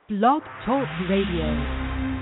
Blog Talk Radio.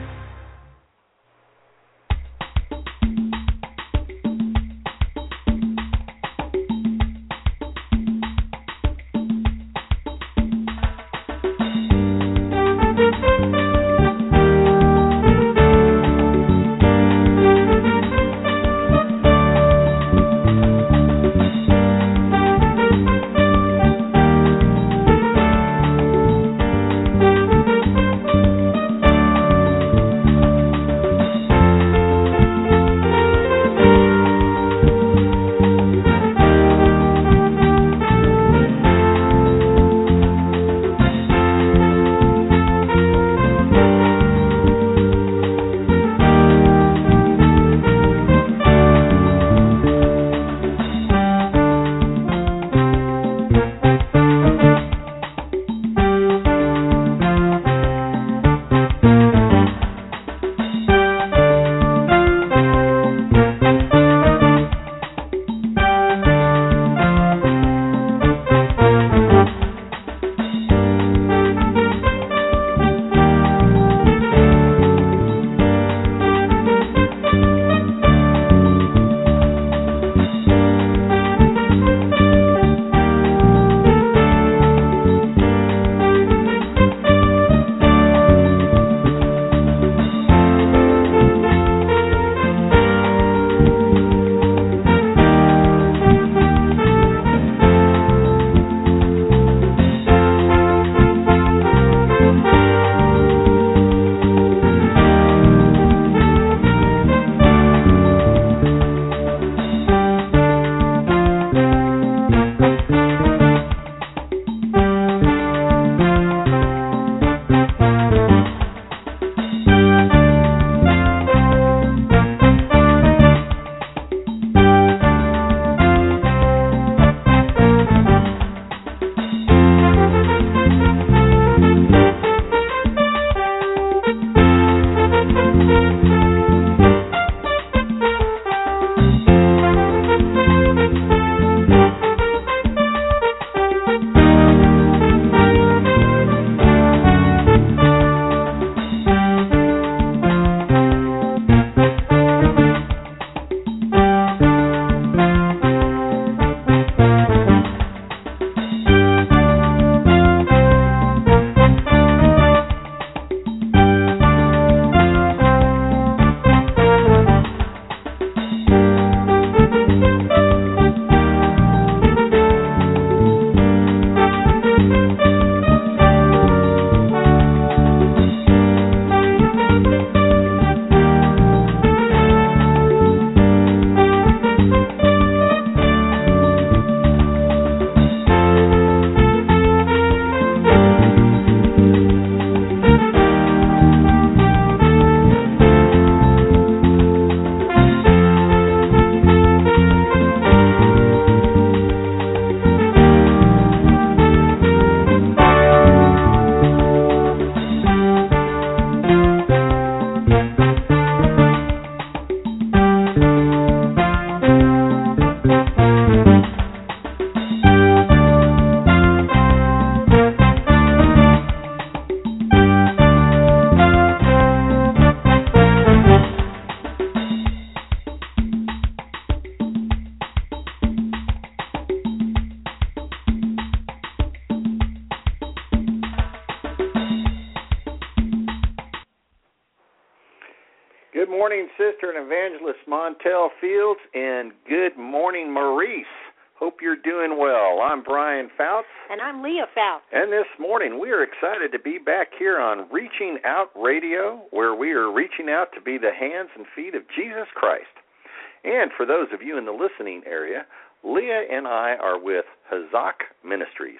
Good morning, Sister and Evangelist Montel Fields, and good morning, Maurice. Hope you're doing well. I'm Brian Fouts. And I'm Leah Fouts. And this morning we are excited to be back here on Reaching Out Radio, where we are reaching out to be the hands and feet of Jesus Christ. And for those of you in the listening area, Leah and I are with Hazak Ministries.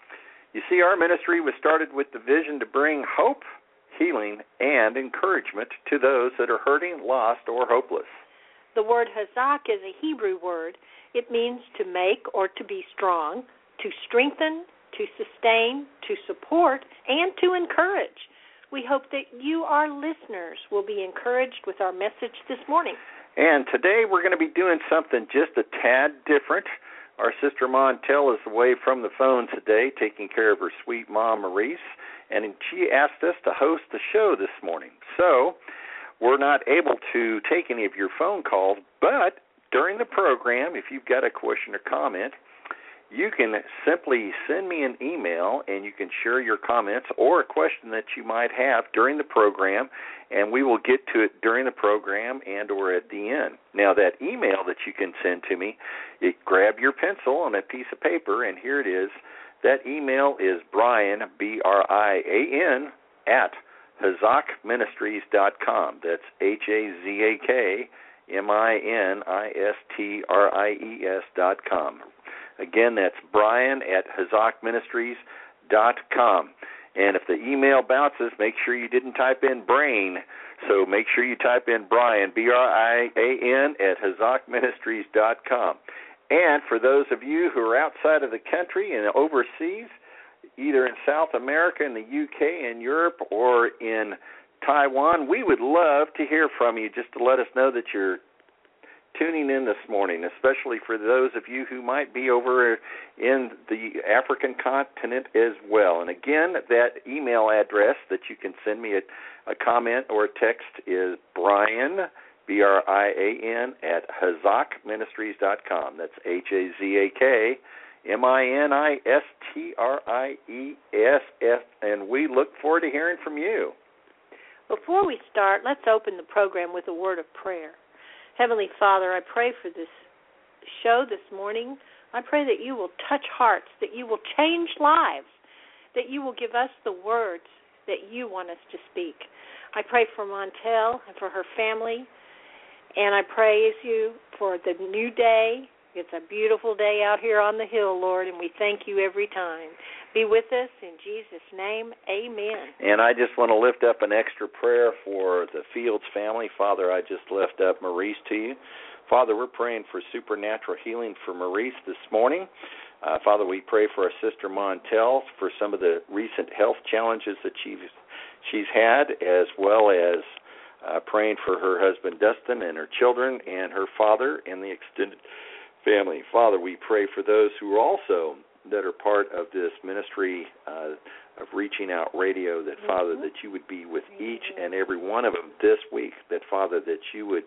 You see, our ministry was started with the vision to bring hope, healing, and encouragement to those that are hurting, lost, or hopeless. The word hazak is a Hebrew word. It means to make or to be strong, to strengthen, to sustain, to support, and to encourage. We hope that you, our listeners, will be encouraged with our message this morning. And today we're going to be doing something just a tad different. Our sister Montel is away from the phone today, taking care of her sweet mom, Maurice. and she asked us to host the show this morning. So we're not able to take any of your phone calls, but during the program, if you've got a question or comment, you can simply send me an email, and you can share your comments or a question that you might have during the program, and we will get to it during the program and or at the end. Now, that email that you can send to me, grab your pencil and a piece of paper, and here it is. That email is Brian, B-R-I-A-N, at HazakMinistries.com. That's HazakMinistries.com. Again, that's Brian at HazakMinistries.com. And if the email bounces, make sure you didn't type in brain. So make sure you type in Brian, B-R-I-A-N, at HazakMinistries.com. And for those of you who are outside of the country and overseas, either in South America, in the UK, in Europe, or in Taiwan, we would love to hear from you just to let us know that you're tuning in this morning, especially for those of you who might be over in the African continent as well. And again, that email address that you can send me a comment or a text is Brian, B-R-I-A-N, at HazakMinistries.com. That's HazakMinistries, and we look forward to hearing from you. Before we start, let's open the program with a word of prayer. Heavenly Father, I pray for this show this morning. I pray that you will touch hearts, that you will change lives, that you will give us the words that you want us to speak. I pray for Montel and for her family, and I praise you for the new day. It's a beautiful day out here on the hill, Lord, and we thank you every time. Be with us in Jesus' name. Amen. And I just want to lift up an extra prayer for the Fields family. Father, I just lift up Maurice to you. Father, we're praying for supernatural healing for Maurice this morning. Father, we pray for our sister Montel for some of the recent health challenges that she's had, as well as praying for her husband Dustin and her children and her father and the extended family. Father, we pray for those who are also that are part of this ministry of Reaching Out Radio, that, Father, that you would be with each and every one of them this week, that, Father, that you would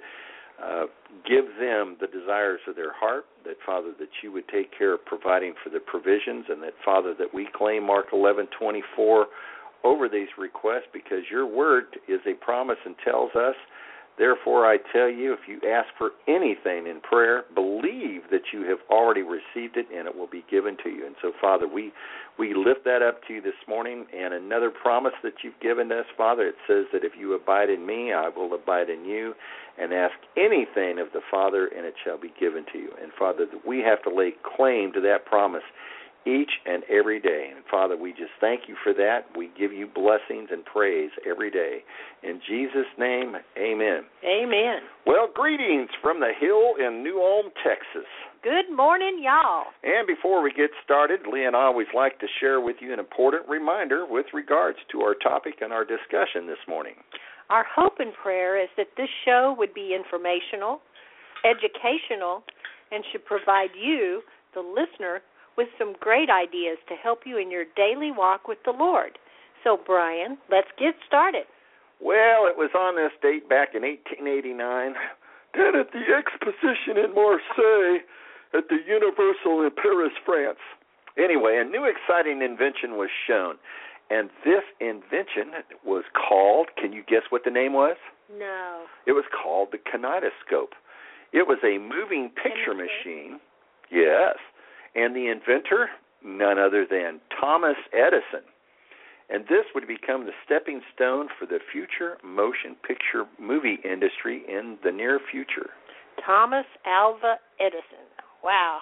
give them the desires of their heart, that, Father, that you would take care of providing for the provisions, and that, Father, that we claim Mark 11:24 over these requests, because your word is a promise and tells us, therefore, I tell you, if you ask for anything in prayer, believe that you have already received it and it will be given to you. And so, Father, we lift that up to you this morning. And another promise that you've given us, Father, it says that if you abide in me, I will abide in you, and ask anything of the Father, and it shall be given to you. And, Father, that we have to lay claim to that promise each and every day. And, Father, we just thank you for that. We give you blessings and praise every day. In Jesus' name, amen. Amen. Well, greetings from the Hill in New Ulm, Texas. Good morning, y'all. And before we get started, Lee and I always like to share with you an important reminder with regards to our topic and our discussion this morning. Our hope and prayer is that this show would be informational, educational, and should provide you, the listener, with some great ideas to help you in your daily walk with the Lord. So, Brian, let's get started. Well, it was on this date back in 1889, down at the Exposition in Marseille at the Universal in Paris, France. Anyway, a new exciting invention was shown, and this invention was called, can you guess what the name was? No. It was called the kinetoscope. It was a moving picture machine. Yes. And the inventor, none other than Thomas Edison. And this would become the stepping stone for the future motion picture movie industry in the near future. Thomas Alva Edison. Wow.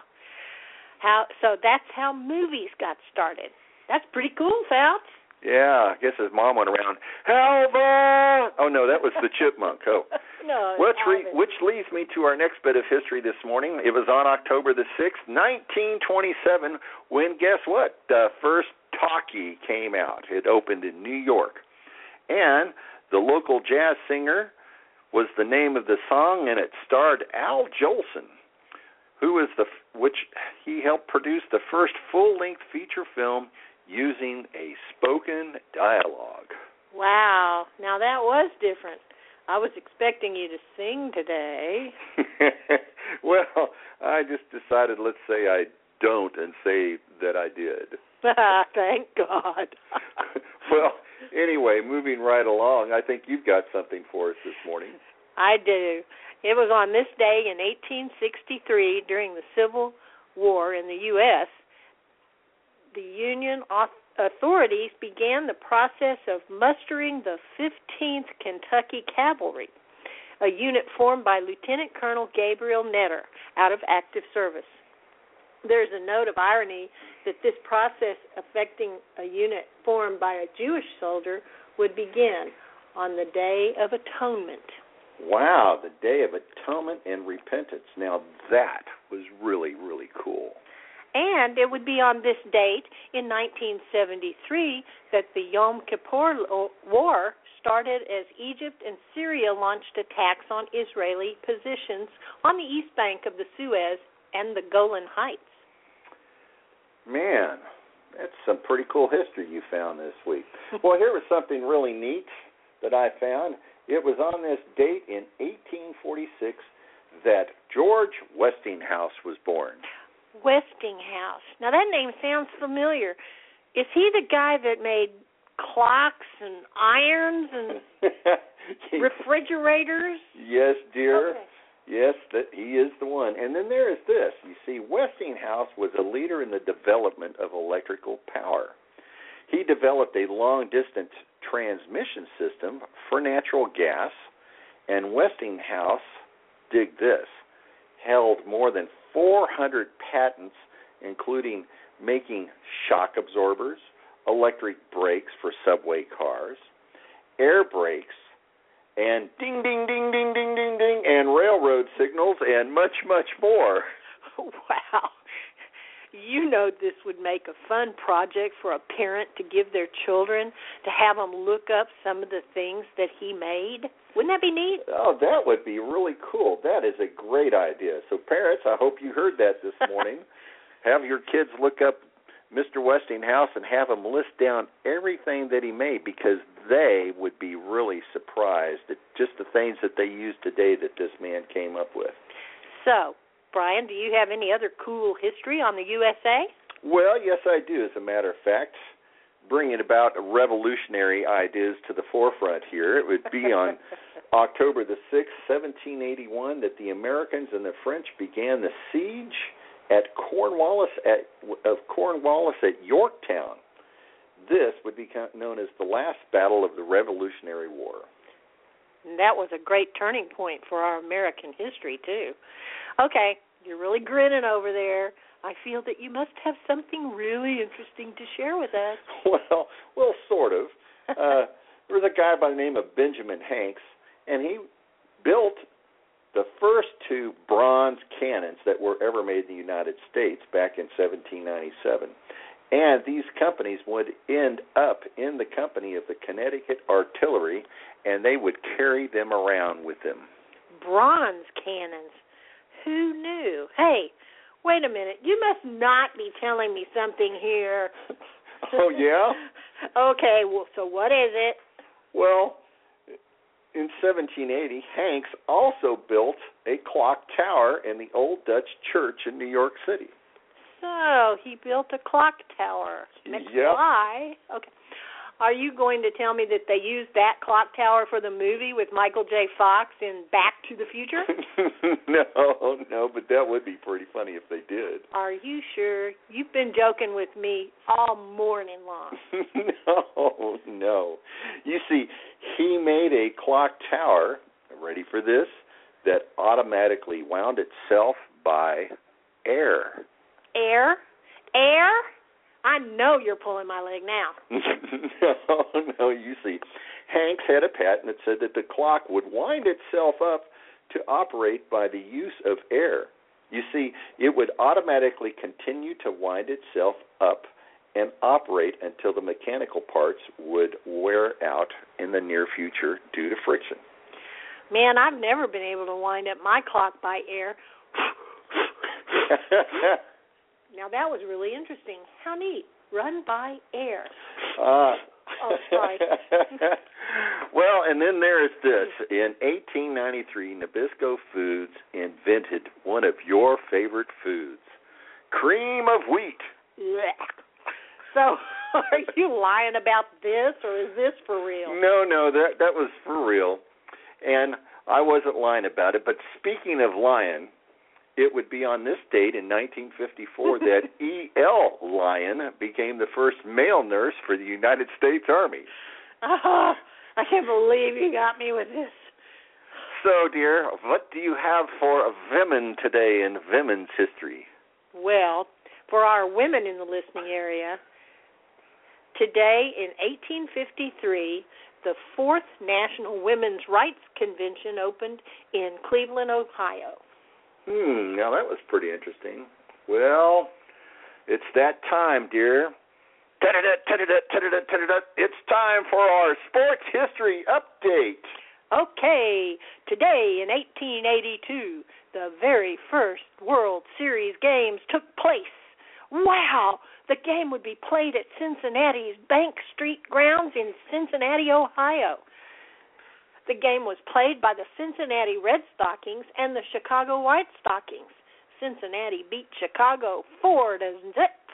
So that's how movies got started. That's pretty cool, Phelps. Yeah, I guess his mom went around, Alva! Oh, no, that was the chipmunk. Oh. No, which leads me to our next bit of history this morning. It was on October the 6th, 1927, when, guess what? The first talkie came out. It opened in New York. And the local jazz singer was the name of the song, and it starred Al Jolson, which he helped produce the first full-length feature film using a spoken dialogue. Wow. Now that was different. I was expecting you to sing today. Well, I just decided, let's say I don't and say that I did. Thank God. Well, anyway, moving right along, I think you've got something for us this morning. I do. It was on this day in 1863, during the Civil War in the U.S., the Union authorities began the process of mustering the 15th Kentucky Cavalry, a unit formed by Lieutenant Colonel Gabriel Netter, out of active service. There's a note of irony that this process affecting a unit formed by a Jewish soldier would begin on the Day of Atonement. Wow, the Day of Atonement and Repentance. Now that was really, really cool. And it would be on this date in 1973 that the Yom Kippur War started, as Egypt and Syria launched attacks on Israeli positions on the east bank of the Suez and the Golan Heights. Man, that's some pretty cool history you found this week. Well, here was something really neat that I found. It was on this date in 1846 that George Westinghouse was born. Westinghouse. Now, that name sounds familiar. Is he the guy that made clocks and irons and refrigerators? Yes, dear. Okay. Yes, that he is the one. And then there is this. You see, Westinghouse was a leader in the development of electrical power. He developed a long-distance transmission system for natural gas, and Westinghouse, dig this, held more than 400 patents, including making shock absorbers, electric brakes for subway cars, air brakes, and ding, ding, ding, ding, ding, ding, ding, and railroad signals, and much, much more. Wow. You know this would make a fun project for a parent to give their children, to have them look up some of the things that he made. Wouldn't that be neat? Oh, that would be really cool. That is a great idea. So, parents, I hope you heard that this morning. Have your kids look up Mr. Westinghouse and have them list down everything that he made, because they would be really surprised at just the things that they use today that this man came up with. So, Brian, do you have any other cool history on the USA? Well, yes, I do, as a matter of fact. Bringing about revolutionary ideas to the forefront here, it would be on October the 6th, 1781, that the Americans and the French began the siege at Cornwallis at Yorktown. This would be known as the last battle of the Revolutionary War. And that was a great turning point for our American history, too. Okay, you're really grinning over there. I feel that you must have something really interesting to share with us. Well, sort of. There was a guy by the name of Benjamin Hanks, and he built the first two bronze cannons that were ever made in the United States back in 1797. And these companies would end up in the company of the Connecticut Artillery, and they would carry them around with them. Bronze cannons. Who knew? Hey, wait a minute. You must not be telling me something here. Oh, yeah? Okay, well, so what is it? Well, in 1780, Hanks also built a clock tower in the Old Dutch Church in New York City. So, he built a clock tower. McFly. Yep. Okay. Are you going to tell me that they used that clock tower for the movie with Michael J. Fox in Back to the Future? No, but that would be pretty funny if they did. Are you sure? You've been joking with me all morning long. No. You see, he made a clock tower, ready for this, that automatically wound itself by air. Air? Air? I know you're pulling my leg now. No, you see, Hanks had a patent that said that the clock would wind itself up to operate by the use of air. You see, it would automatically continue to wind itself up and operate until the mechanical parts would wear out in the near future due to friction. Man, I've never been able to wind up my clock by air. Now, that was really interesting. How neat. run by air. Oh, sorry. Well, and then there is this. In 1893, Nabisco Foods invented one of your favorite foods, cream of wheat. Yeah. So, are you lying about this, or is this for real? No, that was for real. And I wasn't lying about it. But speaking of lying, it would be on this date in 1954 that E.L. Lyon became the first male nurse for the United States Army. Oh, I can't believe you got me with this. So, dear, what do you have for women today in women's history? Well, for our women in the listening area, today in 1853, the 4th National Women's Rights Convention opened in Cleveland, Ohio. Now that was pretty interesting. Well, it's that time, dear. It's time for our sports history update. Okay, today in 1882, the very first World Series games took place. Wow! The game would be played at Cincinnati's Bank Street grounds in Cincinnati, Ohio. The game was played by the Cincinnati Red Stockings and the Chicago White Stockings. Cincinnati beat Chicago 4-0.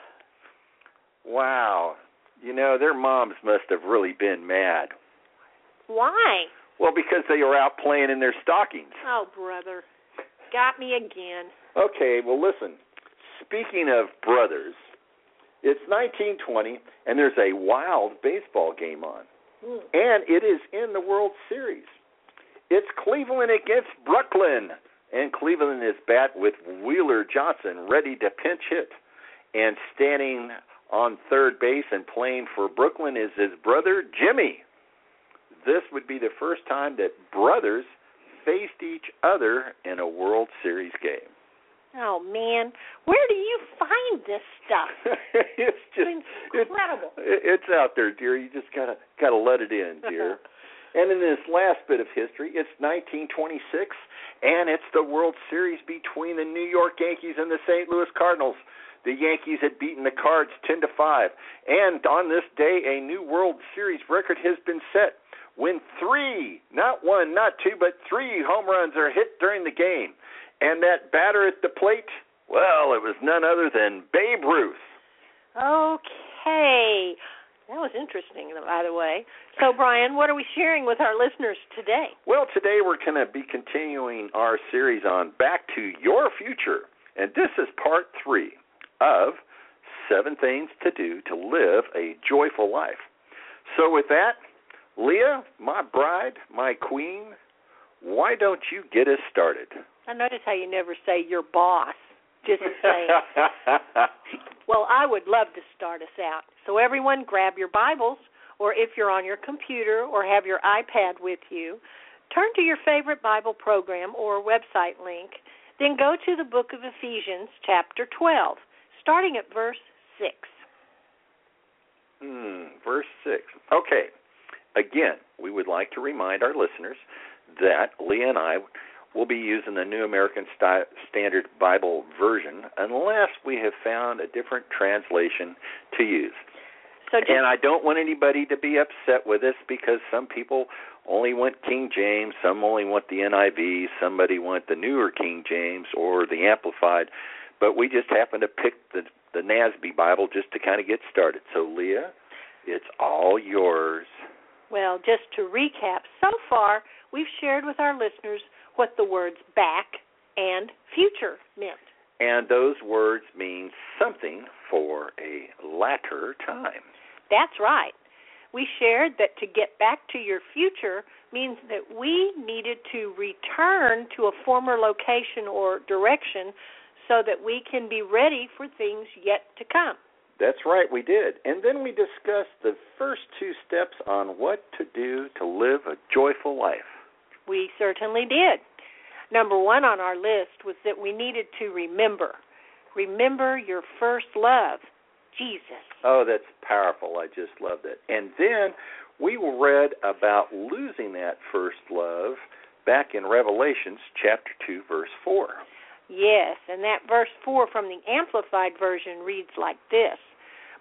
Wow. You know, their moms must have really been mad. Why? Well, because they were out playing in their stockings. Oh, brother. Got me again. Okay, well, listen. Speaking of brothers, it's 1920, and there's a wild baseball game on. And it is in the World Series. It's Cleveland against Brooklyn. And Cleveland is bat with Wheeler Johnson ready to pinch hit. And standing on third base and playing for Brooklyn is his brother, Jimmy. This would be the first time that brothers faced each other in a World Series game. Oh, man. Where do you find this stuff? It's just incredible. It's out there, dear. You just gotta let it in, dear. And in this last bit of history, it's 1926, and it's the World Series between the New York Yankees and the St. Louis Cardinals. The Yankees had beaten the Cards 10-5, and on this day, a new World Series record has been set when 3, not 1, not 2, but 3 home runs are hit during the game. And that batter at the plate, well, it was none other than Babe Ruth. Okay. That was interesting, by the way. So, Brian, what are we sharing with our listeners today? Well, today we're going to be continuing our series on Back to Your Future. And this is part 3 of 7 Things to Do to Live a Joyful Life. So with that, Leah, my bride, my queen, why don't you get us started? I notice how you never say your boss. Just saying. Well, I would love to start us out. So everyone grab your Bibles, or if you're on your computer or have your iPad with you, turn to your favorite Bible program or website link, then go to the book of Ephesians, chapter 12, starting at verse 6. Verse 6. Okay. Again, we would like to remind our listeners that Leah and I will be using the New American Standard Bible version unless we have found a different translation to use. And I don't want anybody to be upset with us because some people only want King James, some only want the NIV, somebody want the newer King James or the Amplified, but we just happen to pick the NASB Bible just to kind of get started. So, Leah, it's all yours. Well, just to recap, so far we've shared with our listeners what the words back and future meant. And those words mean something for a latter time. That's right. We shared that to get back to your future means that we needed to return to a former location or direction so that we can be ready for things yet to come. That's right, we did. And then we discussed the first 2 steps on what to do to live a joyful life. We certainly did. Number 1 on our list was that we needed to remember. Remember your first love, Jesus. Oh, that's powerful. I just loved it. And then we read about losing that first love back in Revelations chapter 2, verse 4. Yes, and that verse 4 from the Amplified Version reads like this.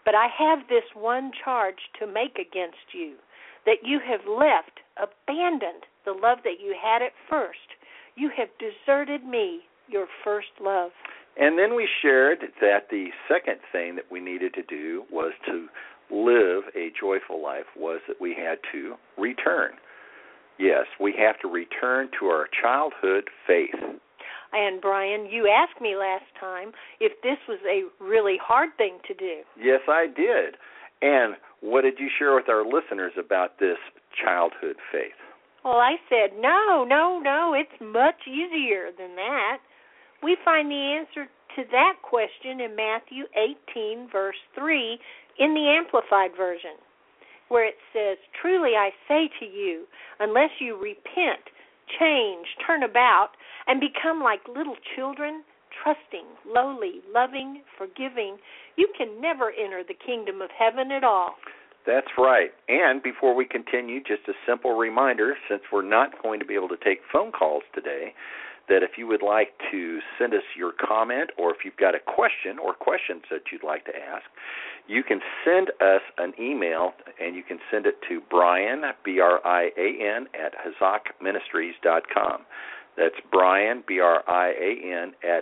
But I have this one charge to make against you, that you have left, abandoned the love that you had at first. You have deserted me, your first love. And then we shared that the second thing that we needed to do was to live a joyful life, was that we had to return. Yes, we have to return to our childhood faith. And, Brian, you asked me last time if this was a really hard thing to do. Yes, I did. And what did you share with our listeners about this childhood faith? Well, I said, no, it's much easier than that. We find the answer to that question in Matthew 18, verse 3, in the Amplified Version, where it says, truly I say to you, unless you repent, change, turn about, and become like little children, trusting, lowly, loving, forgiving, you can never enter the kingdom of heaven at all. That's right. And before we continue, just a simple reminder, since we're not going to be able to take phone calls today, that if you would like to send us your comment, or if you've got a question or questions that you'd like to ask, you can send us an email, and you can send it to Brian, B-R-I-A-N, at HazakMinistries.com. That's Brian, B-R-I-A-N, at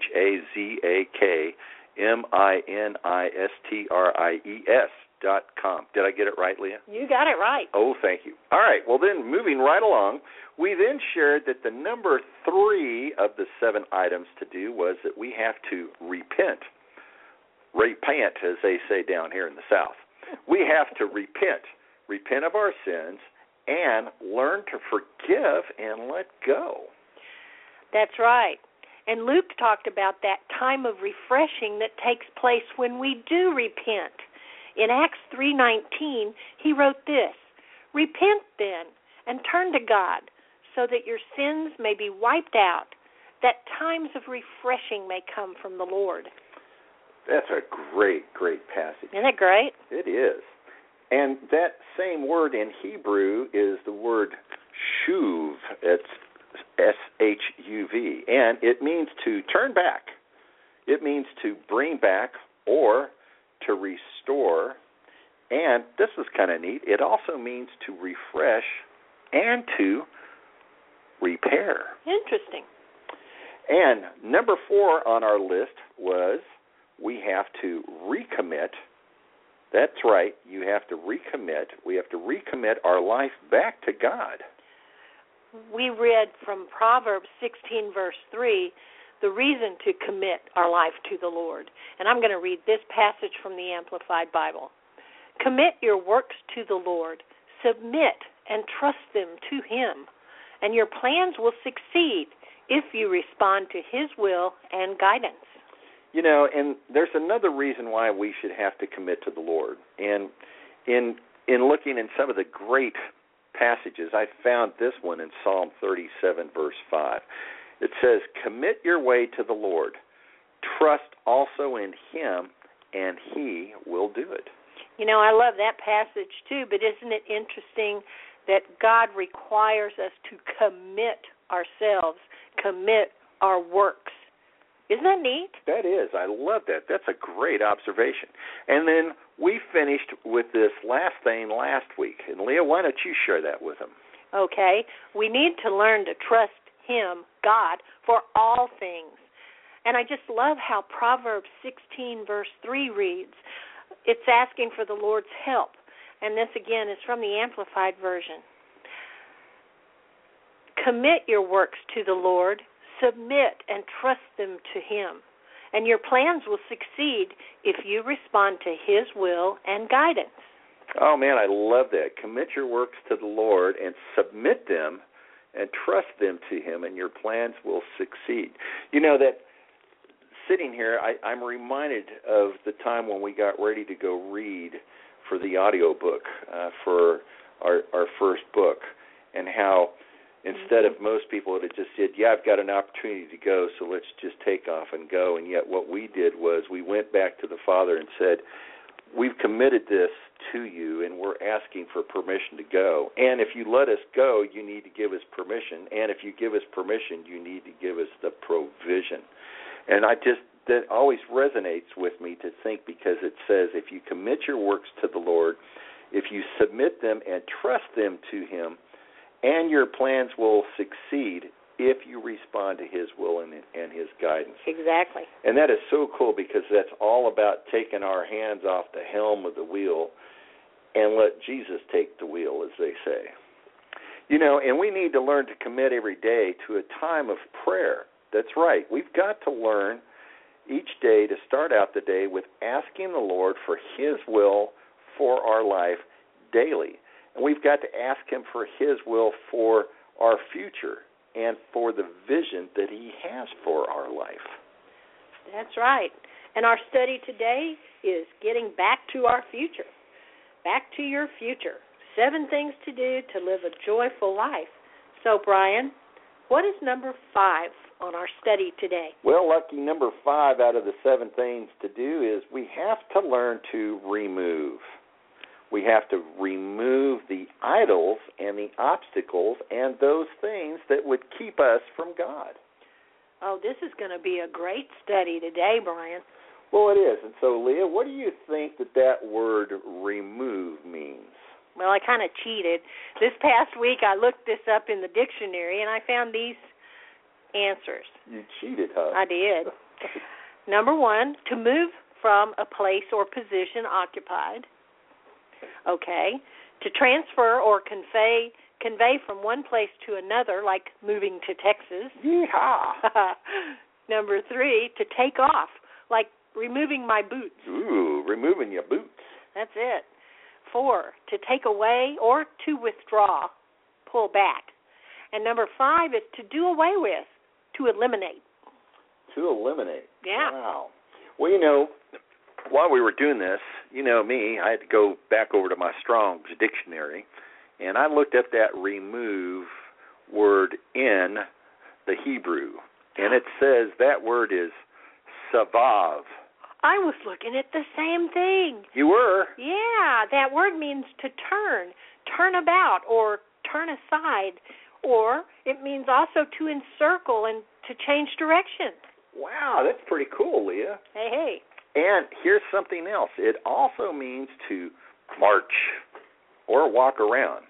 HazakMinistries.com. Did I get it right, Leah? You got it right. Oh, thank you. All right, well then, moving right along, we then shared that the number 3 of the 7 items to do was that we have to repent. Repent, as they say down here in the South. We have to repent of our sins, and learn to forgive and let go. That's right. And Luke talked about that time of refreshing that takes place when we do repent. In Acts 3:19, he wrote this, repent then and turn to God so that your sins may be wiped out, that times of refreshing may come from the Lord. That's a great passage. Isn't it great? It is. And that same word in Hebrew is the word shuv. It's S-H-U-V. And it means to turn back. It means to bring back or to restore. And this is kind of neat. It also means to refresh and to repair. Interesting. And number 4 on our list was we have to recommit. That's right. You have to recommit. We have to recommit our life back to God. We read from Proverbs 16, verse 3, the reason to commit our life to the Lord. And I'm going to read this passage from the Amplified Bible. Commit your works to the Lord. Submit and trust them to Him. And your plans will succeed if you respond to His will and guidance. You know, and there's another reason why we should have to commit to the Lord. And in looking in some of the great passages, I found this one in Psalm 37, verse 5. It says, commit your way to the Lord. Trust also in Him, and He will do it. You know, I love that passage too, but isn't it interesting that God requires us to commit ourselves, commit our works? Isn't that neat? That is. I love that. That's a great observation. And then we finished with this last thing last week. And Leah, why don't you share that with them? Okay. We need to learn to trust Him, God, for all things. And I just love how Proverbs 16, verse 3 reads. It's asking for the Lord's help. And this, again, is from the Amplified Version. Commit your works to the Lord. Submit and trust them to Him, and your plans will succeed if you respond to His will and guidance. Oh, man, I love that. Commit your works to the Lord and submit them and trust them to Him, and your plans will succeed. You know, that sitting here, I'm reminded of the time when we got ready to go read for the audio book, for our first book, and how instead of most people that had just said, yeah, I've got an opportunity to go, so let's just take off and go. And yet what we did was we went back to the Father and said, we've committed this to you, and we're asking for permission to go. And if you let us go, you need to give us permission. And if you give us permission, you need to give us the provision. And that always resonates with me to think, because it says, if you commit your works to the Lord, if you submit them and trust them to Him, and your plans will succeed if you respond to His will and His guidance. Exactly. And that is so cool, because that's all about taking our hands off the helm of the wheel and let Jesus take the wheel, as they say. You know, and we need to learn to commit every day to a time of prayer. That's right. We've got to learn each day to start out the day with asking the Lord for His will for our life daily. And we've got to ask Him for His will for our future and for the vision that He has for our life. That's right. And our study today is getting back to our future. Back to your future. 7 things to do to live a joyful life. So, Brian, what is number 5 on our study today? Well, lucky number 5 out of the 7 things to do is we have to learn to remove. We have to remove the idols and the obstacles and those things that would keep us from God. Oh, this is going to be a great study today, Brian. Well, it is. And so, Leah, what do you think that word remove means? Well, I kind of cheated. This past week I looked this up in the dictionary, and I found these answers. You cheated, huh? I did. Number 1, to move from a place or position occupied. Okay. To transfer or convey from one place to another, like moving to Texas. Yeehaw! Number 3, to take off, like removing my boots. Ooh, removing your boots. That's it. 4, to take away or to withdraw, pull back. And number 5 is to do away with, to eliminate. To eliminate. Yeah. Wow. Well, you know, while we were doing this, you know me, I had to go back over to my Strong's dictionary, and I looked up that remove word in the Hebrew, and it says that word is savav. I was looking at the same thing. You were? Yeah, that word means to turn about, or turn aside, or it means also to encircle and to change direction. Wow, that's pretty cool, Leah. Hey. And here's something else. It also means to march or walk around.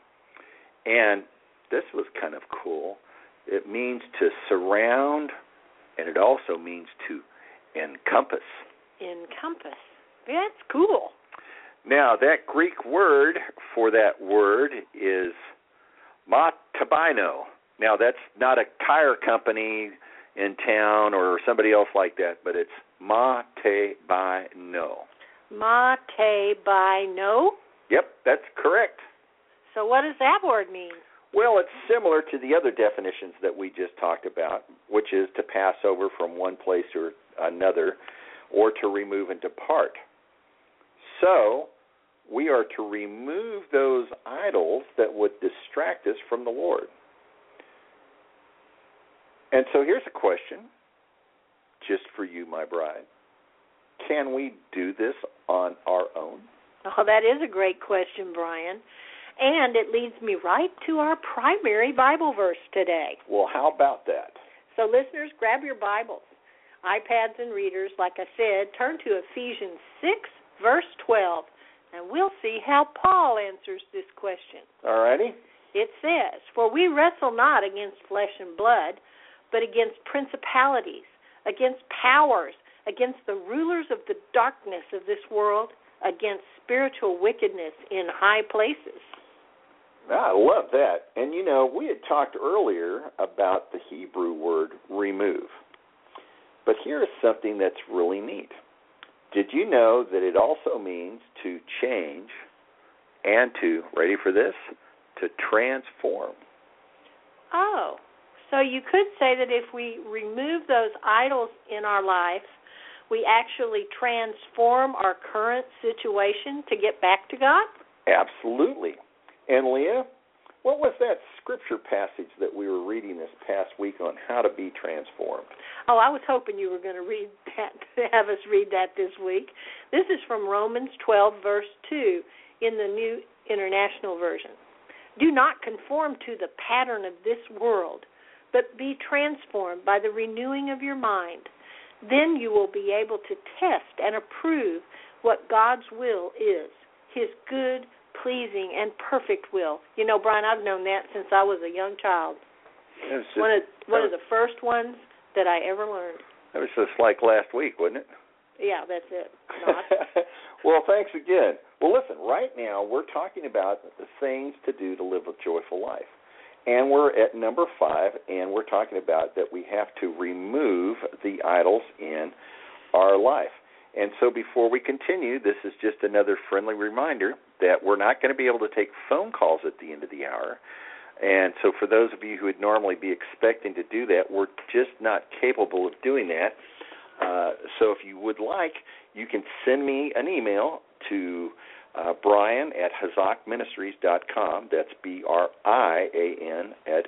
And this was kind of cool. It means to surround, and it also means to encompass. Encompass. That's cool. Now, that Greek word for that word is matabino. Now, that's not a tire company in town or somebody else like that, but it's matabino. Matabino? Yep, that's correct. So what does that word mean? Well, it's similar to the other definitions that we just talked about, which is to pass over from one place to another or to remove and depart. So we are to remove those idols that would distract us from the Lord. And so here's a question, just for you, my bride. Can we do this on our own? Oh, that is a great question, Brian. And it leads me right to our primary Bible verse today. Well, how about that? So, listeners, grab your Bibles, iPads and readers. Like I said, turn to Ephesians 6, verse 12, and we'll see how Paul answers this question. All righty. It says, "For we wrestle not against flesh and blood, but against principalities, against powers, against the rulers of the darkness of this world, against spiritual wickedness in high places." I love that. And, you know, we had talked earlier about the Hebrew word remove. But here's something that's really neat. Did you know that it also means to change and to, ready for this, to transform? Oh, so you could say that if we remove those idols in our life, we actually transform our current situation to get back to God? Absolutely. And Leah, what was that scripture passage that we were reading this past week on how to be transformed? Oh, I was hoping you were going to read that, have us read that this week. This is from Romans 12, verse 2 in the New International Version. "Do not conform to the pattern of this world, but be transformed by the renewing of your mind. Then you will be able to test and approve what God's will is, His good, pleasing, and perfect will. You know, Brian, I've known that since I was a young child. One of the first ones that I ever learned. That was just like last week, wasn't it? Yeah, that's it. Not. Well, thanks again. Well, listen, right now we're talking about the things to do to live a joyful life. And we're at number 5, and we're talking about that we have to remove the idols in our life. And so before we continue, this is just another friendly reminder that we're not going to be able to take phone calls at the end of the hour. And so for those of you who would normally be expecting to do that, we're just not capable of doing that. So if you would like, you can send me an email to Brian at HazakMinistries.com. That's BRIAN at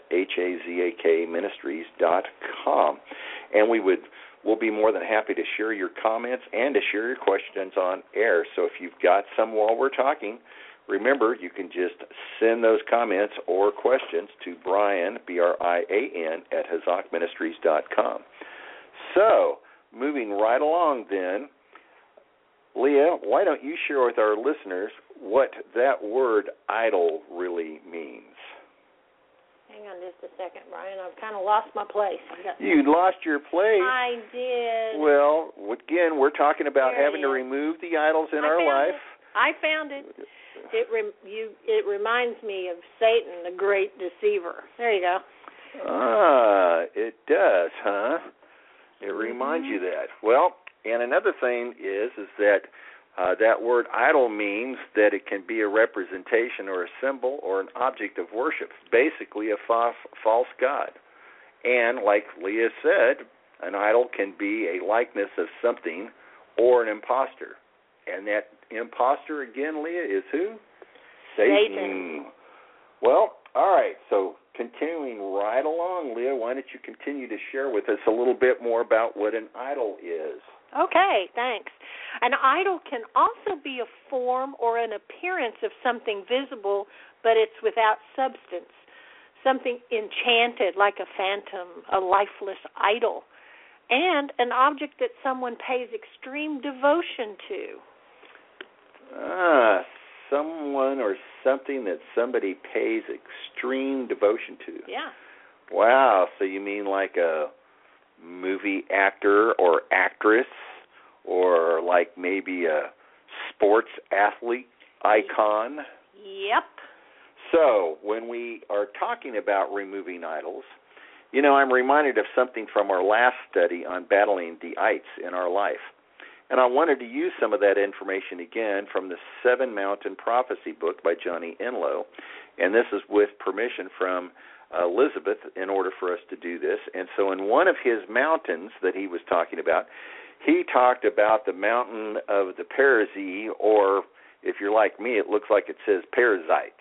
HAZAKMinistries.com. And we'll be more than happy to share your comments and to share your questions on air. So if you've got some while we're talking, remember, you can just send those comments or questions to Brian, BRIAN, at HazakMinistries.com. So, moving right along then, Leah, why don't you share with our listeners what that word idol really means? Hang on just a second, Brian. I've kind of lost my place. You lost your place? I did. Well, again, we're talking about having to remove the idols in our life. I found it. It reminds me of Satan, the great deceiver. There you go. It does, huh? It reminds you that. Well, and another thing is that that word idol means that it can be a representation or a symbol or an object of worship, basically a false god. And like Leah said, an idol can be a likeness of something or an imposter. And that imposter, again, Leah, is who? Satan. Well, all right, so continuing right along, Leah, why don't you continue to share with us a little bit more about what an idol is? Okay, thanks. An idol can also be a form or an appearance of something visible, but it's without substance. Something enchanted, like a phantom, a lifeless idol, and an object that someone pays extreme devotion to. Someone or something that somebody pays extreme devotion to. Yeah. Wow, so you mean like a movie actor or actress, or like maybe a sports athlete icon? Yep. So when we are talking about removing idols, you know, I'm reminded of something from our last study on battling the ites in our life. And I wanted to use some of that information again from the Seven Mountain Prophecy book by Johnny Enlow. And this is with permission from Elizabeth in order for us to do this. And so in one of his mountains that he was talking about, he talked about the mountain of the Perizzi, or if you're like me, it looks like it says Perizzites.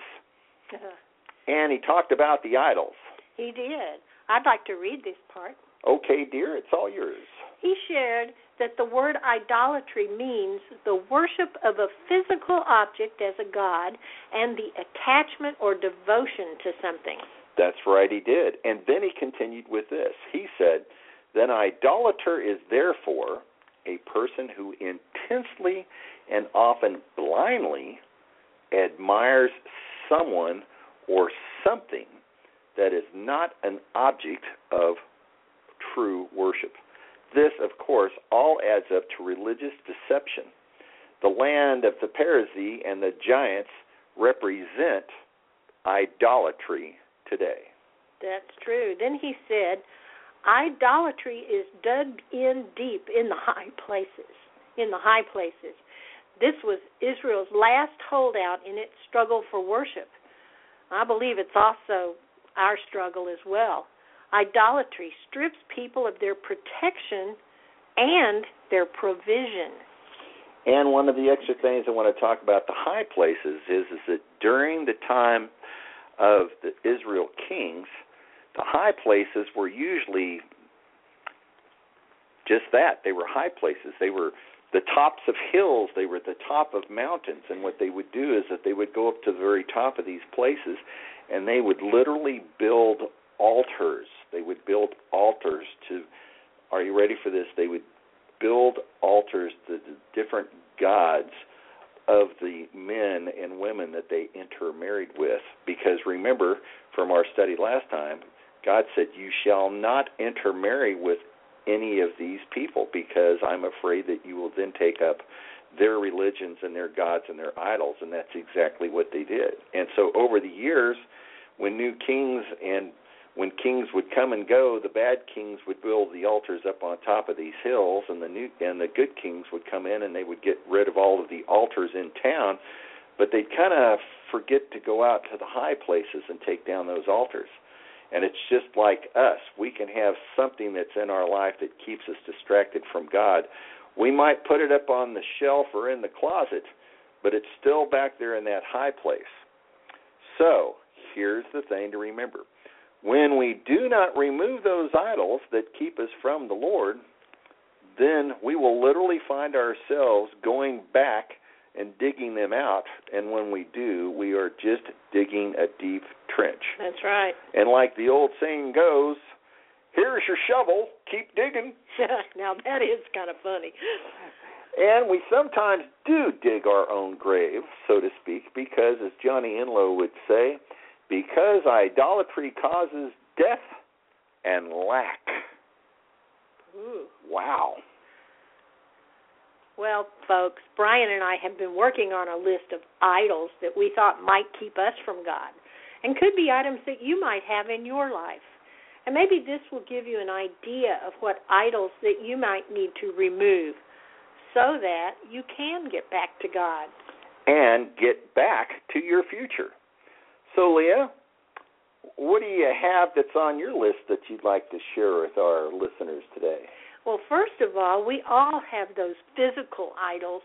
And he talked about the idols. He did. I'd like to read this part. Okay, dear, it's all yours. He shared that the word idolatry means the worship of a physical object as a god and the attachment or devotion to something. That's right, he did. And then he continued with this. He said, "Then idolater is therefore a person who intensely and often blindly admires someone or something that is not an object of true worship." This, of course, all adds up to religious deception. The land of the Perizzi and the giants represent idolatry today. That's true. Then he said, idolatry is dug in deep in the high places. In the high places. This was Israel's last holdout in its struggle for worship. I believe it's also our struggle as well. Idolatry strips people of their protection and their provision. And one of the extra things I want to talk about the high places is that during the time of the Israel kings, the high places were usually just that. They were high places. They were the tops of hills. They were the top of mountains. And what they would do is that they would go up to the very top of these places, and they would literally build altars. They would build altars to, are you ready for this? They would build altars to the different gods of the men and women that they intermarried with. Because remember, from our study last time, God said, you shall not intermarry with any of these people, because I'm afraid that you will then take up their religions and their gods and their idols, and that's exactly what they did. And so over the years, when kings would come and go, the bad kings would build the altars up on top of these hills, and the good kings would come in and they would get rid of all of the altars in town, but they'd kind of forget to go out to the high places and take down those altars. And it's just like us. We can have something that's in our life that keeps us distracted from God. We might put it up on the shelf or in the closet, but it's still back there in that high place. So here's the thing to remember. When we do not remove those idols that keep us from the Lord, then we will literally find ourselves going back and digging them out, and when we do, we are just digging a deep trench. That's right. And like the old saying goes, here's your shovel, keep digging. Now that is kind of funny. And we sometimes do dig our own grave, so to speak, because, as Johnny Enlow would say, because idolatry causes death and lack. Ooh. Wow. Well, folks, Brian and I have been working on a list of idols that we thought might keep us from God, and could be items that you might have in your life. And maybe this will give you an idea of what idols that you might need to remove so that you can get back to God. And get back to your future. So, Leah, what do you have that's on your list that you'd like to share with our listeners today? Well, first of all, we all have those physical idols,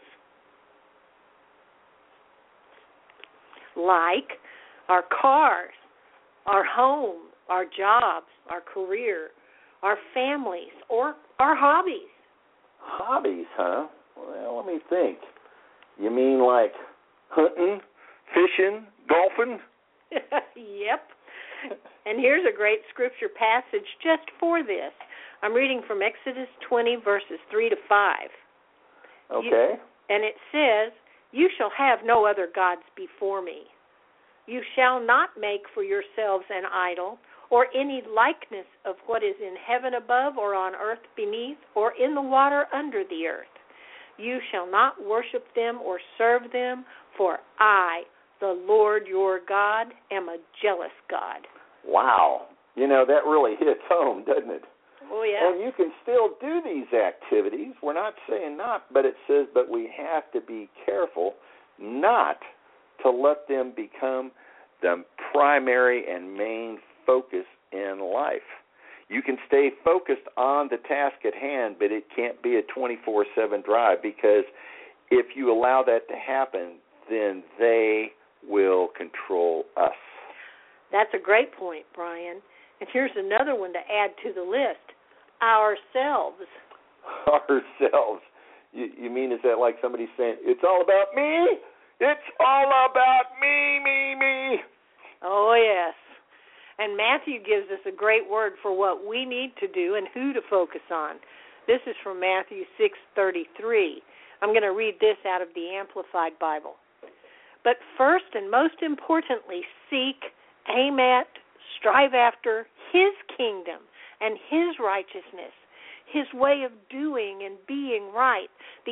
like our cars, our home, our jobs, our career, our families, or our hobbies. Hobbies, huh? Well, let me think. You mean like hunting, fishing, golfing? Yep. And here's a great scripture passage just for this. I'm reading from Exodus 20, verses 3 to 5. Okay. And it says, you shall have no other gods before me. You shall not make for yourselves an idol, or any likeness of what is in heaven above, or on earth beneath, or in the water under the earth. You shall not worship them or serve them, for I, the Lord your God, am a jealous God. Wow. You know, that really hits home, doesn't it? Oh, yeah. And you can still do these activities. We're not saying not, but it says, but we have to be careful not to let them become the primary and main focus in life. You can stay focused on the task at hand, but it can't be a 24/7 drive, because if you allow that to happen, then they will control us. That's a great point, Brian. And here's another one to add to the list. Ourselves. Ourselves. You mean, is that like somebody saying, it's all about me? It's all about me, me. Oh, yes. And Matthew gives us a great word for what we need to do and who to focus on. This is from Matthew 6:33. I'm going to read this out of the Amplified Bible. But first and most importantly, seek, aim at, strive after His kingdom and His righteousness, His way of doing and being right, the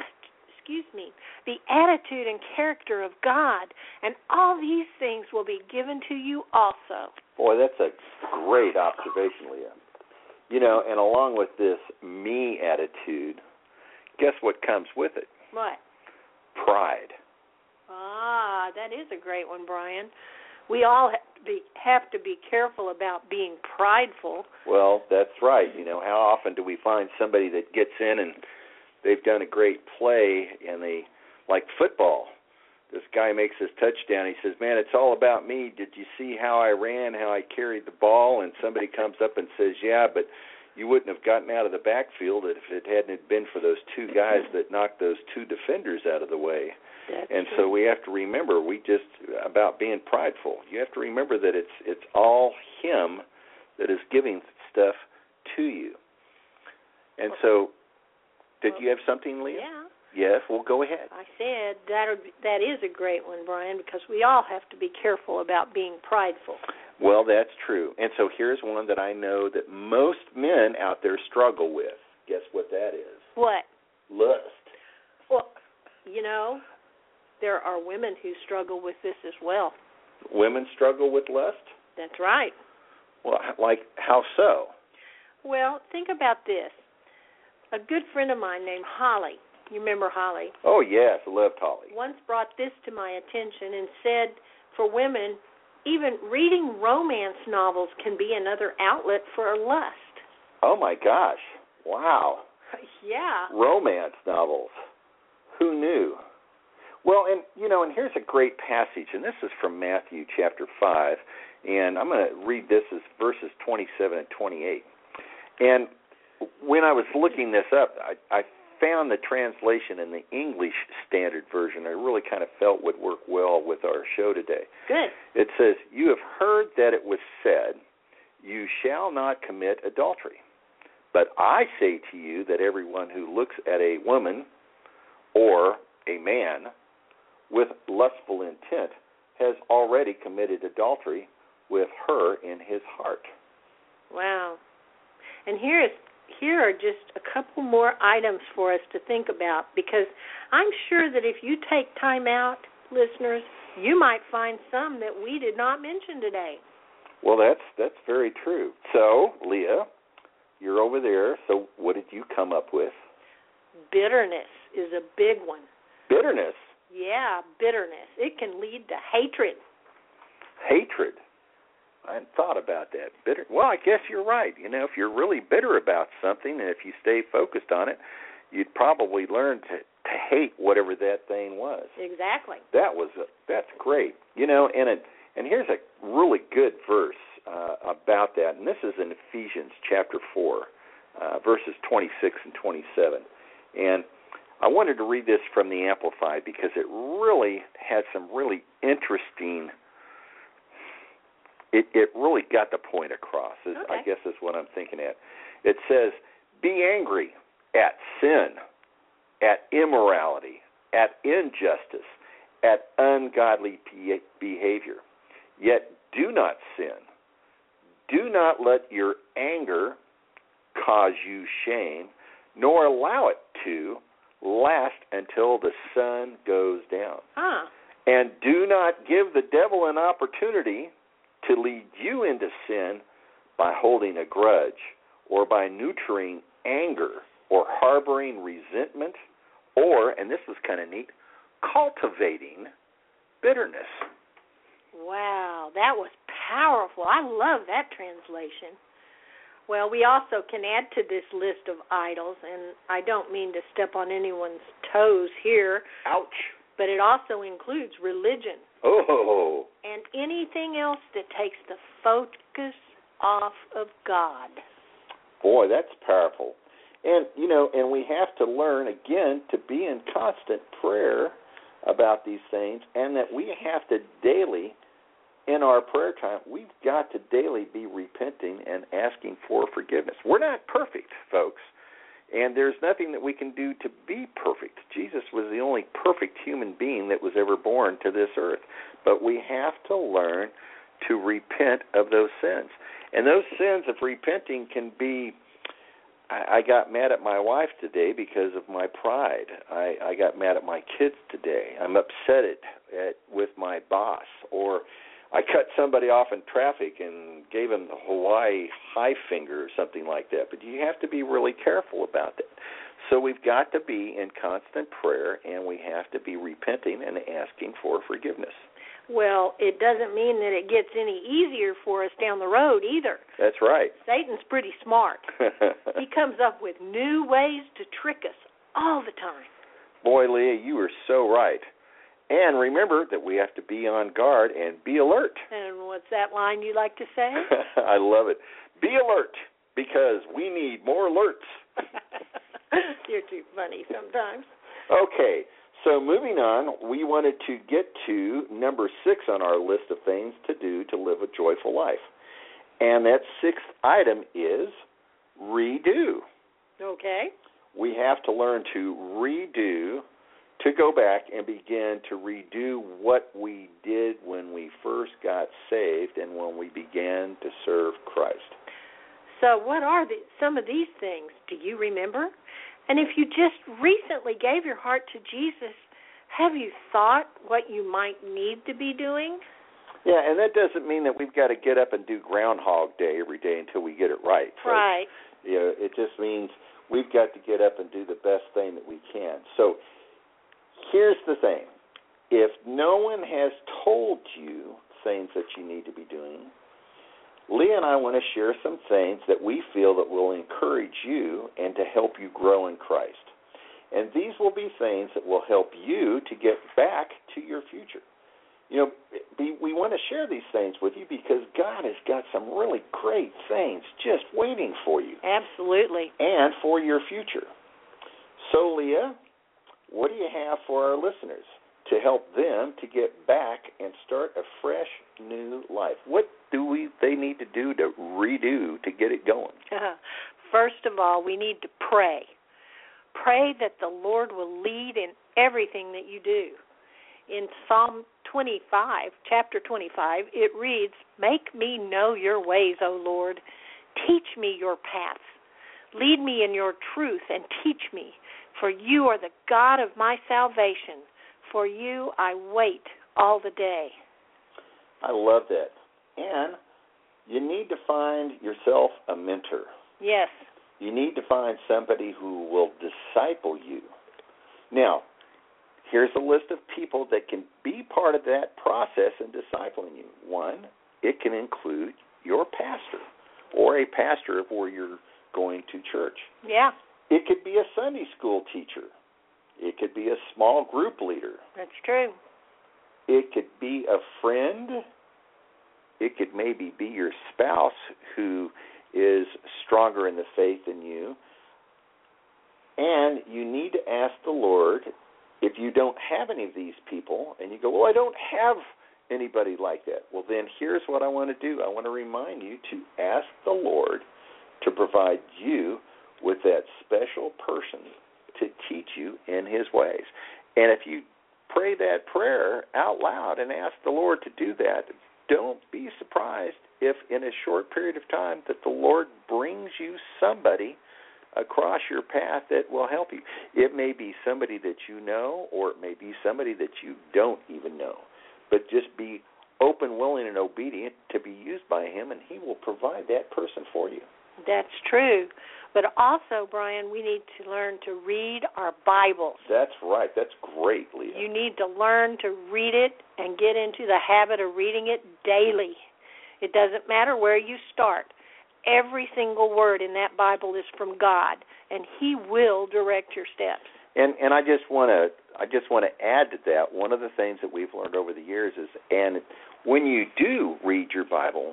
attitude and character of God, and all these things will be given to you also. Boy, that's a great observation, Leah. You know, and along with this me attitude, guess what comes with it? What? Pride. Ah, that is a great one, Brian. We all have to be careful about being prideful. Well, that's right. You know, how often do we find somebody that gets in and they've done a great play, and they, like football, this guy makes his touchdown. He says, man, it's all about me. Did you see how I ran, how I carried the ball? And somebody comes up and says, yeah, but you wouldn't have gotten out of the backfield if it hadn't been for those two guys that knocked those two defenders out of the way. That's so we have to remember, about being prideful. You have to remember that it's all Him that is giving stuff to you. And so Did you have something, Leah? Yeah. Yes, well, go ahead. I said that is a great one, Brian, because we all have to be careful about being prideful. Well, that's true. And so here's one that I know that most men out there struggle with. Guess what that is? What? Lust. Well, you know, there are women who struggle with this as well. Women struggle with lust? That's right. Well, like, how so? Well, think about this. A good friend of mine named Holly, you remember Holly? Oh, yes, I loved Holly. Once brought this to my attention and said for women, even reading romance novels can be another outlet for lust. Oh, my gosh. Wow. Yeah. Romance novels. Who knew? Well, and, you know, and here's a great passage, and this is from Matthew chapter 5, and I'm going to read this as verses 27 and 28. And when I was looking this up, I found the translation in the English Standard Version I really kind of felt would work well with our show today. Good. It says, "You have heard that it was said, 'You shall not commit adultery.' But I say to you that everyone who looks at a woman or a man with lustful intent has already committed adultery with her in his heart." Wow. And here are just a couple more items for us to think about, because I'm sure that if you take time out, listeners, you might find some that we did not mention today. Well, that's very true. So, Leah, you're over there. So what did you come up with? Bitterness is a big one. Bitterness? Yeah, bitterness. It can lead to hatred. Hatred? I hadn't thought about that. Bitter. Well, I guess you're right. You know, if you're really bitter about something and if you stay focused on it, you'd probably learn to hate whatever that thing was. Exactly. That's great. You know, and here's a really good verse about that, and this is in Ephesians chapter 4, verses 26 and 27. And I wanted to read this from the Amplified because it really had some really interesting. It really got the point across, Okay. I guess is what I'm thinking at. It says, "Be angry at sin, at immorality, at injustice, at ungodly behavior. Yet do not sin. Do not let your anger cause you shame, nor allow it to last until the sun goes down. And do not give the devil an opportunity to lead you into sin by holding a grudge or by nurturing anger or harboring resentment or," and this was kind of neat, "cultivating bitterness." Wow, that was powerful. I love that translation. Well, we also can add to this list of idols, and I don't mean to step on anyone's toes here. Ouch. But it also includes religion. Oh. And anything else that takes the focus off of God. Boy, that's powerful. And, you know, and we have to learn, again, to be in constant prayer about these things, and that we have to daily, in our prayer time, we've got to daily be repenting and asking for forgiveness. We're not perfect, folks, and there's nothing that we can do to be perfect. Jesus was the only perfect human being that was ever born to this earth. But we have to learn to repent of those sins. And those sins of repenting can be, I got mad at my wife today because of my pride. I got mad at my kids today. I'm upset with my boss. Or I cut somebody off in traffic and gave them the Hawaii high finger or something like that. But you have to be really careful about that. So we've got to be in constant prayer, and we have to be repenting and asking for forgiveness. Well, it doesn't mean that it gets any easier for us down the road either. That's right. Satan's pretty smart. He comes up with new ways to trick us all the time. Boy, Leah, you are so right. And remember that we have to be on guard and be alert. And what's that line you like to say? I love it. Be alert, because we need more alerts. You're too funny sometimes. Okay, so moving on, we wanted to get to number 6 on our list of things to do to live a joyful life. And that 6th item is redo. Okay. we have to learn to go back and begin to redo what we did when we first got saved and when we began to serve Christ. So what are some of these things? Do you remember? And if you just recently gave your heart to Jesus, have you thought what you might need to be doing? Yeah, and that doesn't mean that we've got to get up and do Groundhog Day every day until we get it right. Right. You know, it just means we've got to get up and do the best thing that we can. So here's the thing. If no one has told you things that you need to be doing, Leah and I want to share some things that we feel that will encourage you and to help you grow in Christ. And these will be things that will help you to get back to your future. You know, we want to share these things with you because God has got some really great things just waiting for you. Absolutely. And for your future. So, Leah, what do you have for our listeners to help them to get back and start a fresh, new life? What do they need to do to redo to get it going? First of all, we need to pray. Pray that the Lord will lead in everything that you do. In Psalm 25, chapter 25, it reads, "Make me know your ways, O Lord. Teach me your paths. Lead me in your truth and teach me, for you are the God of my salvation. For you I wait all the day." I love that. And you need to find yourself a mentor. Yes. You need to find somebody who will disciple you. Now, here's a list of people that can be part of that process in discipling you. One, it can include your pastor or a pastor of where you're going to church. Yeah. It could be a Sunday school teacher. It could be a small group leader. That's true. It could be a friend. It could maybe be your spouse who is stronger in the faith than you. And you need to ask the Lord, if you don't have any of these people, and you go, well, I don't have anybody like that. Well, then here's what I want to do. I want to remind you to ask the Lord to provide you with that special person to teach you in His ways. And if you pray that prayer out loud and ask the Lord to do that, don't be surprised if in a short period of time that the Lord brings you somebody across your path that will help you. It may be somebody that you know, or it may be somebody that you don't even know. But just be open, willing, and obedient to be used by Him, and He will provide that person for you. That's true. But also, Brian, we need to learn to read our Bibles. That's right. That's great, Leah. You need to learn to read it and get into the habit of reading it daily. It doesn't matter where you start. Every single word in that Bible is from God, and He will direct your steps. And I just want to add to that. One of the things that we've learned over the years is, and when you do read your Bible,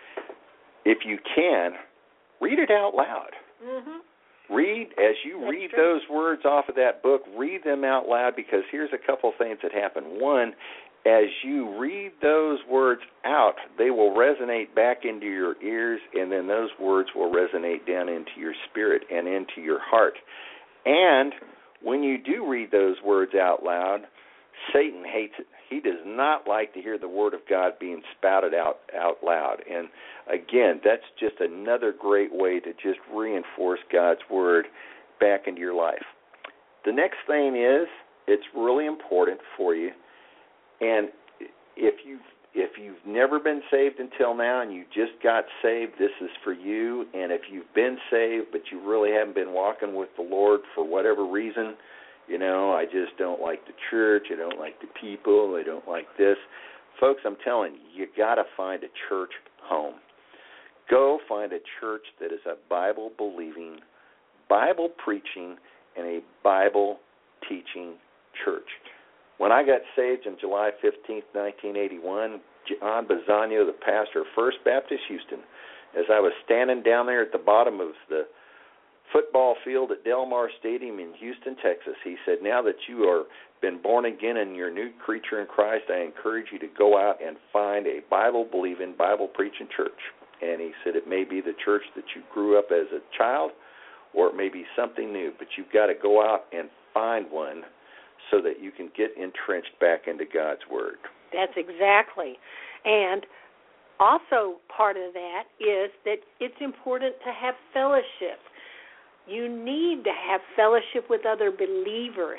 if you can, read it out loud. Mm-hmm. Read those words off of that book. Read them out loud, because here's a couple things that happen. One, as you read those words out, they will resonate back into your ears, and then those words will resonate down into your spirit and into your heart. And when you do read those words out loud, Satan hates it. He does not like to hear the Word of God being spouted out loud. And again, that's just another great way to just reinforce God's Word back into your life. The next thing is, it's really important for you. And if you've never been saved until now and you just got saved, this is for you. And if you've been saved but you really haven't been walking with the Lord for whatever reason, you know, I just don't like the church, I don't like the people, I don't like this. Folks, I'm telling you got to find a church home. Go find a church that is a Bible-believing, Bible-preaching, and a Bible-teaching church. When I got saved on July 15th, 1981, John Bazzano, the pastor of First Baptist Houston, as I was standing down there at the bottom of the football field at Del Mar Stadium in Houston, Texas, he said, now that you are been born again and you're a new creature in Christ, I encourage you to go out and find a Bible-believing, Bible-preaching church. And he said, it may be the church that you grew up as a child, or it may be something new, but you've got to go out and find one so that you can get entrenched back into God's Word. That's exactly. And also part of that is that it's important to have fellowship. You need to have fellowship with other believers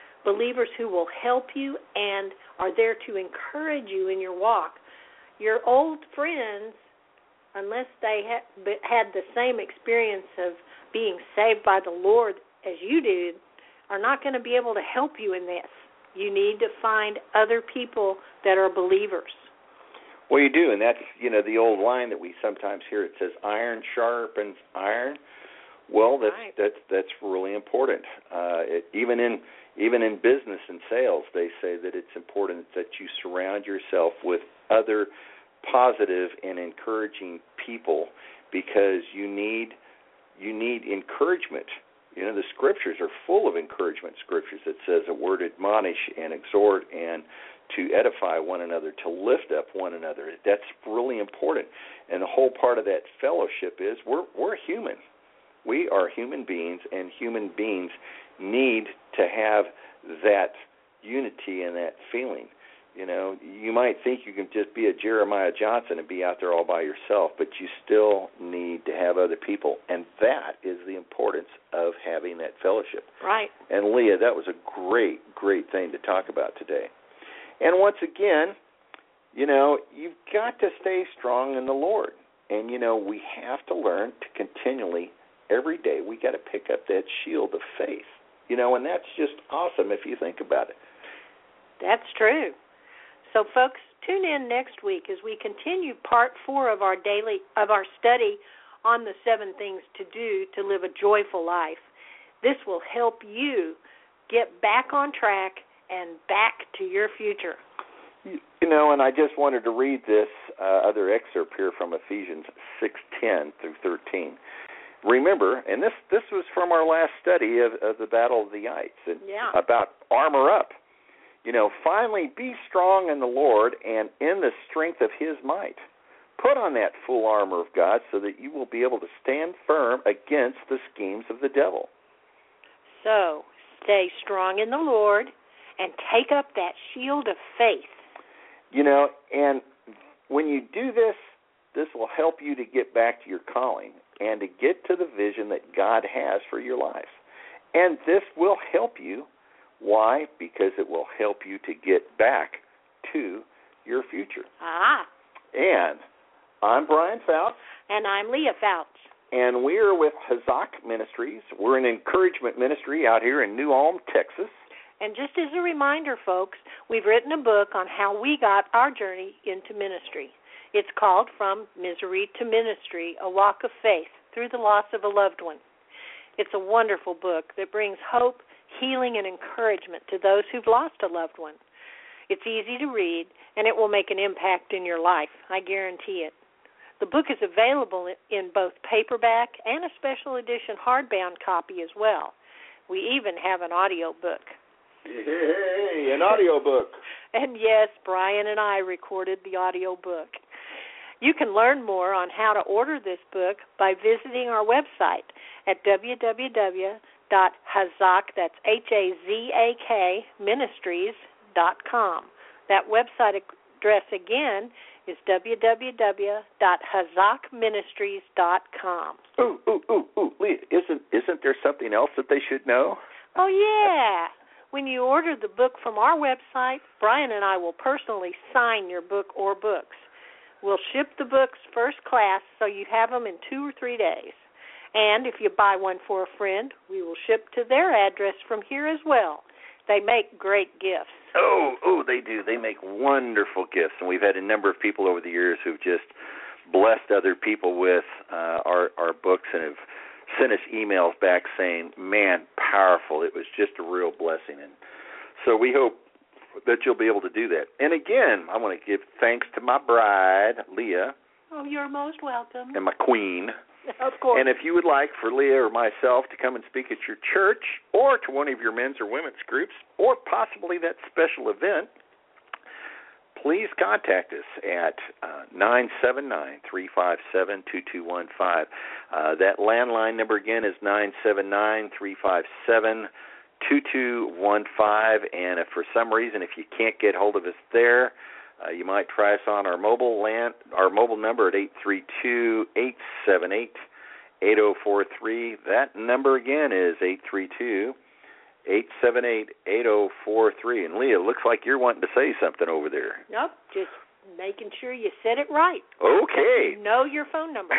who will help you and are there to encourage you in your walk. Your old friends, unless they had the same experience of being saved by the Lord as you did, are not going to be able to help you in this. You need to find other people that are believers. Well, you do, and that's, the old line that we sometimes hear. It says, iron sharpens iron. Well, that's really important. Even in business and sales, they say that it's important that you surround yourself with other positive and encouraging people because you need encouragement. The Scriptures are full of encouragement scriptures that says a word admonish and exhort and to edify one another, to lift up one another. That's really important. And the whole part of that fellowship is we're human. We are human beings, and human beings need to have that unity and that feeling. You might think you can just be a Jeremiah Johnson and be out there all by yourself, but you still need to have other people, and that is the importance of having that fellowship. Right. And Leah, that was a great, great thing to talk about today. And once again, you've got to stay strong in the Lord, and we have to learn to continually, every day, we got to pick up that shield of faith. And that's just awesome if you think about it. That's true. So, folks, tune in next week as we continue part 4 of our study on the 7 things to do to live a joyful life. This will help you get back on track and back to your future. And I just wanted to read this other excerpt here from Ephesians 6:10 through 13. Remember, and this was from our last study of the Battle of the Ites, about armor up. Finally, be strong in the Lord and in the strength of His might. Put on that full armor of God so that you will be able to stand firm against the schemes of the devil. So, stay strong in the Lord and take up that shield of faith. And when you do this, this will help you to get back to your calling and to get to the vision that God has for your life. And this will help you. Why? Because it will help you to get back to your future. And I'm Brian Fouts. And I'm Leah Fouts. And we are with Hazak Ministries. We're an encouragement ministry out here in New Ulm, Texas. And just as a reminder, folks, we've written a book on how we got our journey into ministry. It's called From Misery to Ministry, A Walk of Faith Through the Loss of a Loved One. It's a wonderful book that brings hope, healing, and encouragement to those who've lost a loved one. It's easy to read, and it will make an impact in your life. I guarantee it. The book is available in both paperback and a special edition hardbound copy as well. We even have an audio book. Hey, an audio book. And yes, Brian and I recorded the audio book. You can learn more on how to order this book by visiting our website at www.hazak, that's Hazak, ministries.com. That website address again is www.hazakministries.com. Ooh, Leah, isn't there something else that they should know? Oh, yeah. When you order the book from our website, Brian and I will personally sign your book or books. We'll ship the books first class so you have them in 2 or 3 days. And if you buy one for a friend, we will ship to their address from here as well. They make great gifts. Oh, they do. They make wonderful gifts. And we've had a number of people over the years who've just blessed other people with our books and have sent us emails back saying, man, powerful. It was just a real blessing. And so we hope that you'll be able to do that. And again, I want to give thanks to my bride, Leah. Oh, you're most welcome. And my queen. Of course. And if you would like for Leah or myself to come and speak at your church or to one of your men's or women's groups or possibly that special event, please contact us at 979-357-2215. That landline number again is 979-357-2215. And if for some reason, if you can't get hold of us there, you might try us on our mobile number at 832-878-8043. That number again is 832-878-8043. And Leah, looks like you're wanting to say something over there. Nope, just making sure you said it right. Okay. You know your phone number.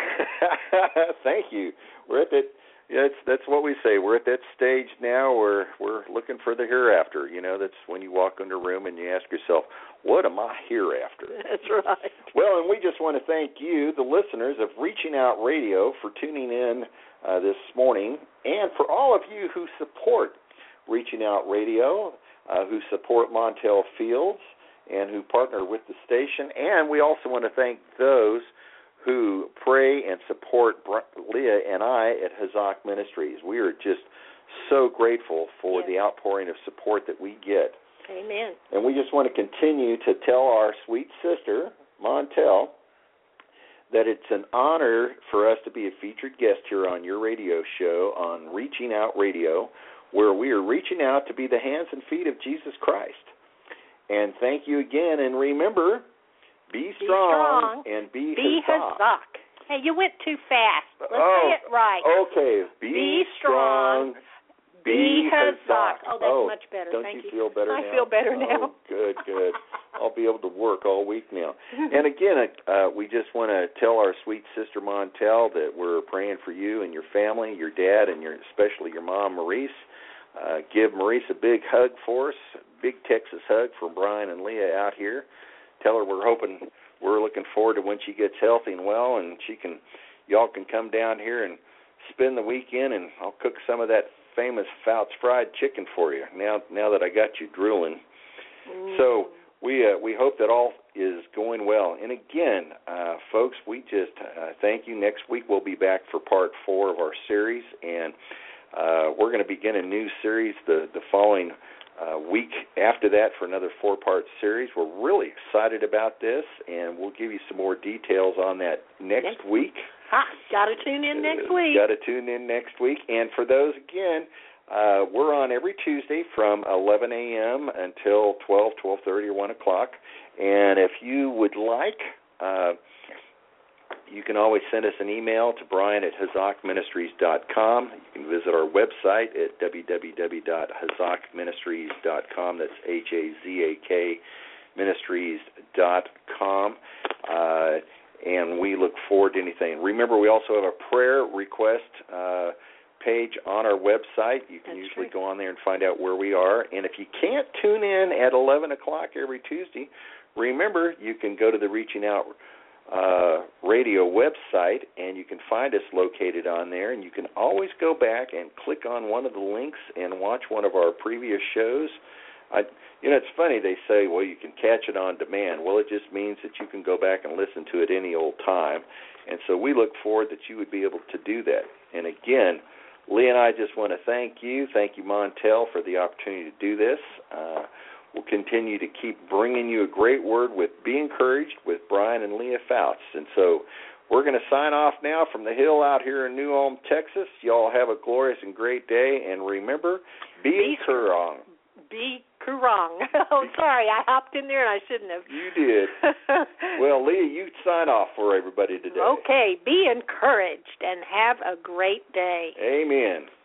Thank you. We're at that. That's what we say. We're at that stage now where we're looking for the hereafter. You know, that's when you walk in the room and you ask yourself, what am I hereafter? That's right. Well, and we just want to thank you, the listeners of Reaching Out Radio, for tuning in this morning, and for all of you who support Reaching Out Radio, who support Montel Fields, and who partner with the station. And we also want to thank those who pray and support Leah and I at Hazak Ministries. We are just so grateful for the outpouring of support that we get. Amen. And we just want to continue to tell our sweet sister, Montel, that it's an honor for us to be a featured guest here on your radio show on Reaching Out Radio, where we are reaching out to be the hands and feet of Jesus Christ. And thank you again, and remember, be strong and be Hazak. Hey, you went too fast. Let's say it right. Okay. Be strong. Be Hazak. Oh, that's much better. Don't Thank you feel better now? I feel better now. Oh, good. I'll be able to work all week now. And again, we just want to tell our sweet sister Montel that we're praying for you and your family, your dad, and especially your mom, Maurice. Give Maurice a big hug for us, a big Texas hug from Brian and Leah out here. Tell her we're looking forward to when she gets healthy and well, and y'all can come down here and spend the weekend, and I'll cook some of that famous Fouts fried chicken for you. Now that I got you drooling, so we hope that all is going well. And again, folks, we just thank you. Next week we'll be back for part 4 of our series, and we're going to begin a new series the following week after that for another 4-part series. We're really excited about this, and we'll give you some more details on that next week. Got to tune in next week. Got to tune in next week. And for those, again, we're on every Tuesday from 11 a.m. until 12:30, or 1 o'clock. And if you would like, you can always send us an email to Brian at HazakMinistries.com. You can visit our website at www.hazakministries.com. That's HAZAK Ministries.com. And we look forward to anything. Remember, we also have a prayer request page on our website. You can usually go on there and find out where we are. And if you can't tune in at 11 o'clock every Tuesday, remember, you can go to the Reaching Out Radio website, and you can find us located on there, and you can always go back and click on one of the links and watch one of our previous shows. It's funny, they say, well, you can catch it on demand. Well, it just means that you can go back and listen to it any old time. And so we look forward that you would be able to do that. And again, Lee and I just want to thank you. Thank you, Montel, for the opportunity to do this. We'll continue to keep bringing you a great word with Be Encouraged with Brian and Leah Fouts. And so we're going to sign off now from the hill out here in New Ulm, Texas. Y'all have a glorious and great day. And remember, be strong. Be Kurong. Oh, sorry, I hopped in there and I shouldn't have. You did. Well, Leah, you sign off for everybody today. Okay, be encouraged and have a great day. Amen.